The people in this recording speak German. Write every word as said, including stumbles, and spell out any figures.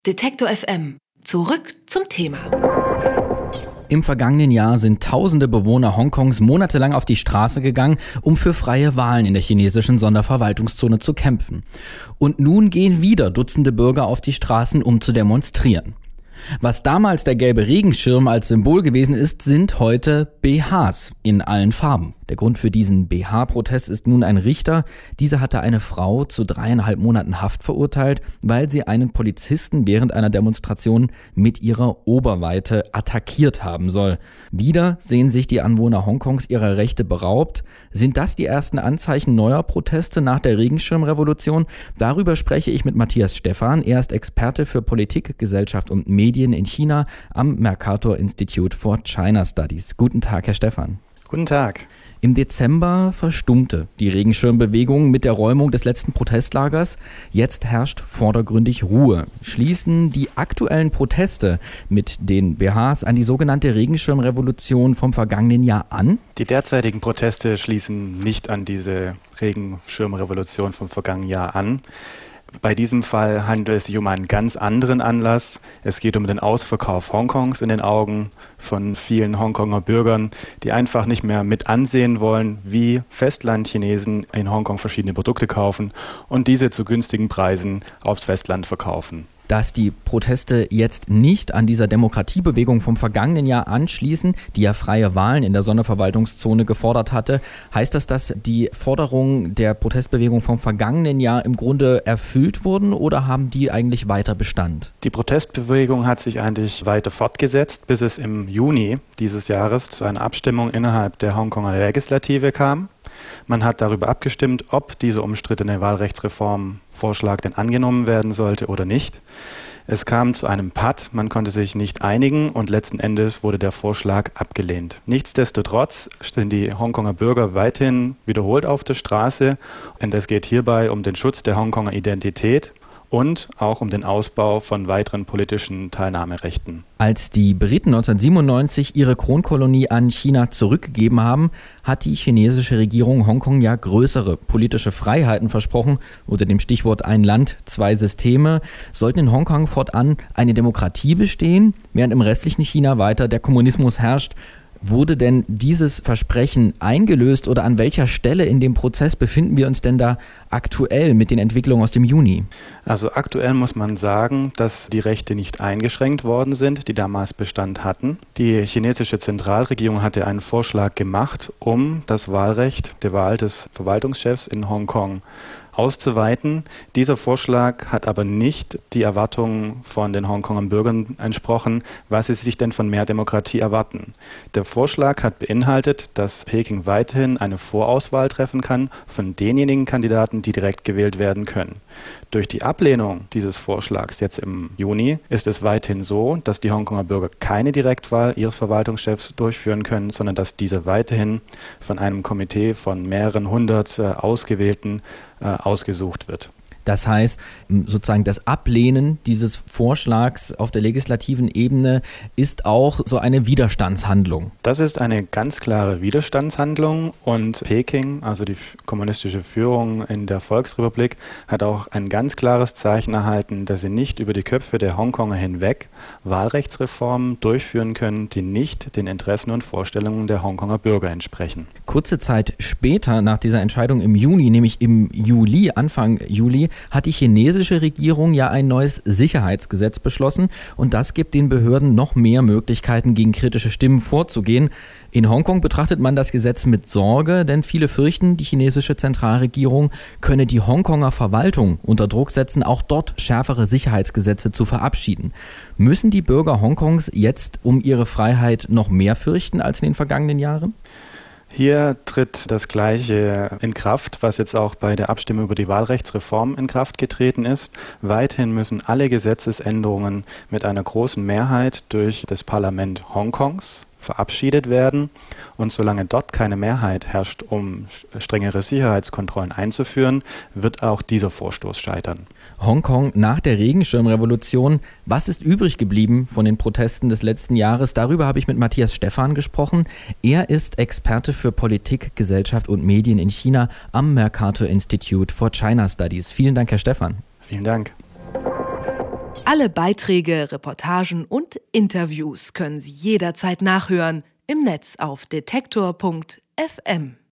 Detektor F M. Zurück zum Thema. Im vergangenen Jahr sind tausende Bewohner Hongkongs monatelang auf die Straße gegangen, um für freie Wahlen in der chinesischen Sonderverwaltungszone zu kämpfen. Und nun gehen wieder Dutzende Bürger auf die Straßen, um zu demonstrieren. Was damals der gelbe Regenschirm als Symbol gewesen ist, sind heute B Hs in allen Farben. Der Grund für diesen B H-Protest ist nun ein Richter. Dieser hatte eine Frau zu dreieinhalb Monaten Haft verurteilt, weil sie einen Polizisten während einer Demonstration mit ihrer Oberweite attackiert haben soll. Wieder sehen sich die Anwohner Hongkongs ihrer Rechte beraubt. Sind das die ersten Anzeichen neuer Proteste nach der Regenschirmrevolution? Darüber spreche ich mit Matthias Stephan. Er ist Experte für Politik, Gesellschaft und Medien in China am Mercator Institute for China Studies. Guten Tag, Herr Stephan. Guten Tag. Im Dezember verstummte die Regenschirmbewegung mit der Räumung des letzten Protestlagers. Jetzt herrscht vordergründig Ruhe. Schließen die aktuellen Proteste mit den B Hs an die sogenannte Regenschirmrevolution vom vergangenen Jahr an? Die derzeitigen Proteste schließen nicht an diese Regenschirmrevolution vom vergangenen Jahr an. Bei diesem Fall handelt es sich um einen ganz anderen Anlass. Es geht um den Ausverkauf Hongkongs in den Augen von vielen Hongkonger Bürgern, die einfach nicht mehr mit ansehen wollen, wie Festlandchinesen in Hongkong verschiedene Produkte kaufen und diese zu günstigen Preisen aufs Festland verkaufen. Dass die Proteste jetzt nicht an dieser Demokratiebewegung vom vergangenen Jahr anschließen, die ja freie Wahlen in der Sonderverwaltungszone gefordert hatte, heißt das, dass die Forderungen der Protestbewegung vom vergangenen Jahr im Grunde erfüllt wurden oder haben die eigentlich weiter Bestand? Die Protestbewegung hat sich eigentlich weiter fortgesetzt, bis es im Juni dieses Jahres zu einer Abstimmung innerhalb der Hongkonger Legislative kam. Man hat darüber abgestimmt, ob dieser umstrittene Wahlrechtsreformvorschlag denn angenommen werden sollte oder nicht. Es kam zu einem Patt, man konnte sich nicht einigen und letzten Endes wurde der Vorschlag abgelehnt. Nichtsdestotrotz stehen die Hongkonger Bürger weiterhin wiederholt auf der Straße und es geht hierbei um den Schutz der Hongkonger Identität und auch um den Ausbau von weiteren politischen Teilnahmerechten. Als die Briten neunzehnhundertsiebenundneunzig ihre Kronkolonie an China zurückgegeben haben, hat die chinesische Regierung Hongkong ja größere politische Freiheiten versprochen. Unter dem Stichwort ein Land, zwei Systeme sollten in Hongkong fortan eine Demokratie bestehen, während im restlichen China weiter der Kommunismus herrscht. Wurde denn dieses Versprechen eingelöst oder an welcher Stelle in dem Prozess befinden wir uns denn da aktuell mit den Entwicklungen aus dem Juni? Also aktuell muss man sagen, dass die Rechte nicht eingeschränkt worden sind, die damals Bestand hatten. Die chinesische Zentralregierung hatte einen Vorschlag gemacht, um das Wahlrecht der Wahl des Verwaltungschefs in Hongkong auszuweiten. Dieser Vorschlag hat aber nicht die Erwartungen von den Hongkonger Bürgern entsprochen, was sie sich denn von mehr Demokratie erwarten. Der Vorschlag hat beinhaltet, dass Peking weiterhin eine Vorauswahl treffen kann von denjenigen Kandidaten, die direkt gewählt werden können. Durch die Ablehnung dieses Vorschlags jetzt im Juni ist es weiterhin so, dass die Hongkonger Bürger keine Direktwahl ihres Verwaltungschefs durchführen können, sondern dass diese weiterhin von einem Komitee von mehreren hundert äh, Ausgewählten äh, ausgesucht wird. Das heißt, sozusagen das Ablehnen dieses Vorschlags auf der legislativen Ebene ist auch so eine Widerstandshandlung. Das ist eine ganz klare Widerstandshandlung und Peking, also die kommunistische Führung in der Volksrepublik, hat auch ein ganz klares Zeichen erhalten, dass sie nicht über die Köpfe der Hongkonger hinweg Wahlrechtsreformen durchführen können, die nicht den Interessen und Vorstellungen der Hongkonger Bürger entsprechen. Kurze Zeit später nach dieser Entscheidung im Juni, nämlich im Juli, Anfang Juli, hat die chinesische Regierung ja ein neues Sicherheitsgesetz beschlossen und das gibt den Behörden noch mehr Möglichkeiten, gegen kritische Stimmen vorzugehen. In Hongkong betrachtet man das Gesetz mit Sorge, denn viele fürchten, die chinesische Zentralregierung könne die Hongkonger Verwaltung unter Druck setzen, auch dort schärfere Sicherheitsgesetze zu verabschieden. Müssen die Bürger Hongkongs jetzt um ihre Freiheit noch mehr fürchten als in den vergangenen Jahren? Hier tritt das Gleiche in Kraft, was jetzt auch bei der Abstimmung über die Wahlrechtsreform in Kraft getreten ist. Weiterhin müssen alle Gesetzesänderungen mit einer großen Mehrheit durch das Parlament Hongkongs verabschiedet werden. Und solange dort keine Mehrheit herrscht, um strengere Sicherheitskontrollen einzuführen, wird auch dieser Vorstoß scheitern. Hongkong nach der Regenschirmrevolution. Was ist übrig geblieben von den Protesten des letzten Jahres? Darüber habe ich mit Matthias Stephan gesprochen. Er ist Experte für Politik, Gesellschaft und Medien in China am Mercator Institute for China Studies. Vielen Dank, Herr Stephan. Vielen Dank. Alle Beiträge, Reportagen und Interviews können Sie jederzeit nachhören im Netz auf detektor punkt f m.